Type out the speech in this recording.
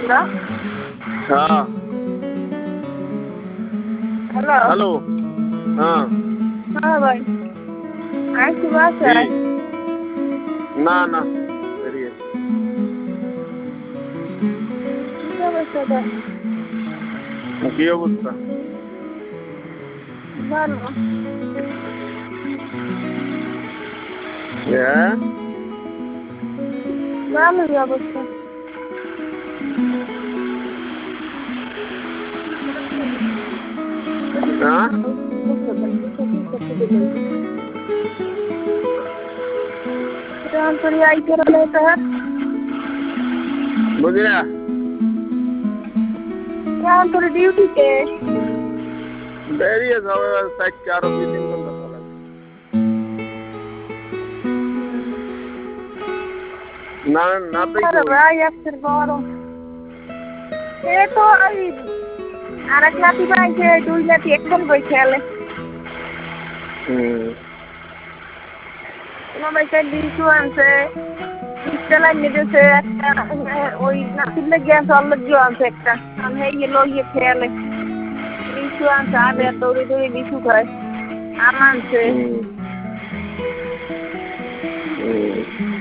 hello हाँ hello hello हाँ हाँ भाई आज की बात है কি না না বেরিয়ে কি অবস্থা কি অবস্থা ভালো হ্যাঁ ভালোই অবস্থা হ্যাঁ তোর आई कर लेता है বুঝলি না यहाँ তোর ডিউটি তে বেরিয়ে যাবে সাইড আরো 2-3 ঘন্টা পরে না না अरे भाई अक्सर बारो ये तो आई আরেক নাতি পাইছে দুই নাতি একখান বই খেলে মামাইতে লিচু আনছে ইস্তেলাই নিতেছে একটা ওই নাতির লেগে অলরেডি আনছে একটা আমি এই লইয়ে খেলে লিচু আনছে আদে দৌড়ে দৌড়ে লিচু খায় আম আনছে